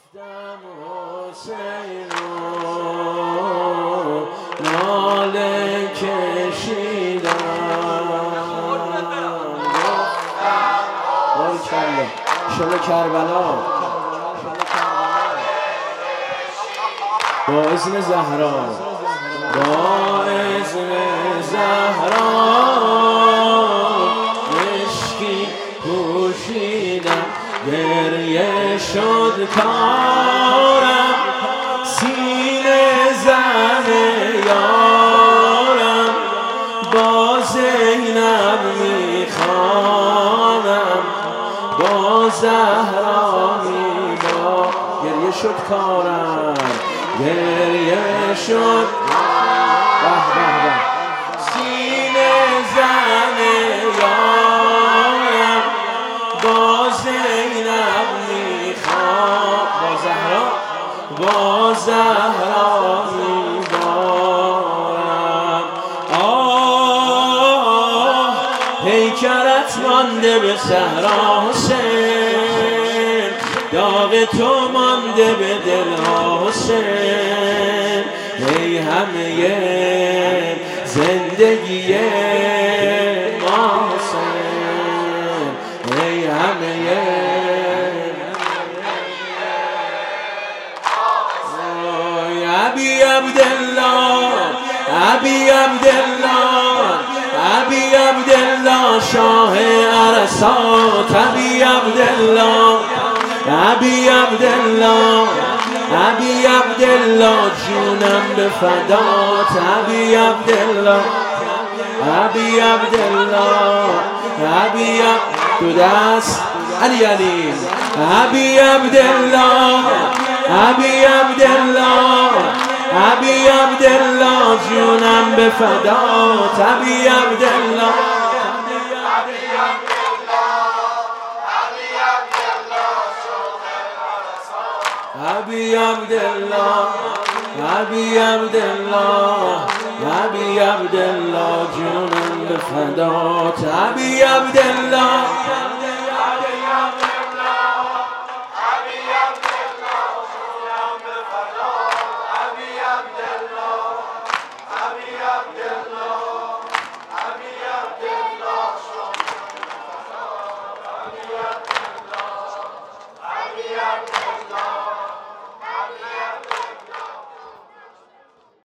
گفتم حسین ناله کشیدم شل کربلا با اذن زهرا با اذن زهرا مشکی پوشیدم گریه شد کارم سینه زن یارم با زینب میخوانم با زهرا میبا گریه شد کارم گریه شد سینه زن یارم با زینب میخوام با زهرا میبارم پیکرت مانده به صحرا حسین داغ تو مانده به دلها حسین ای همه زندگی ما حسین ای همه ابی عبدالله ابی عبدالله ابی عبدالله شاه عرصات ابی عبدالله ابی عبدالله ابی عبدالله جونم به فدات ابی عبدالله ابی عبدالله ابی دو دست علی علی ابی عبدالله ابی عبدالله ابی عبدالله جونم به فدات ابی عبدالله ابی عبدالله ابی عبدالله ابی عبدالله جونم به فدات ابی عبدالله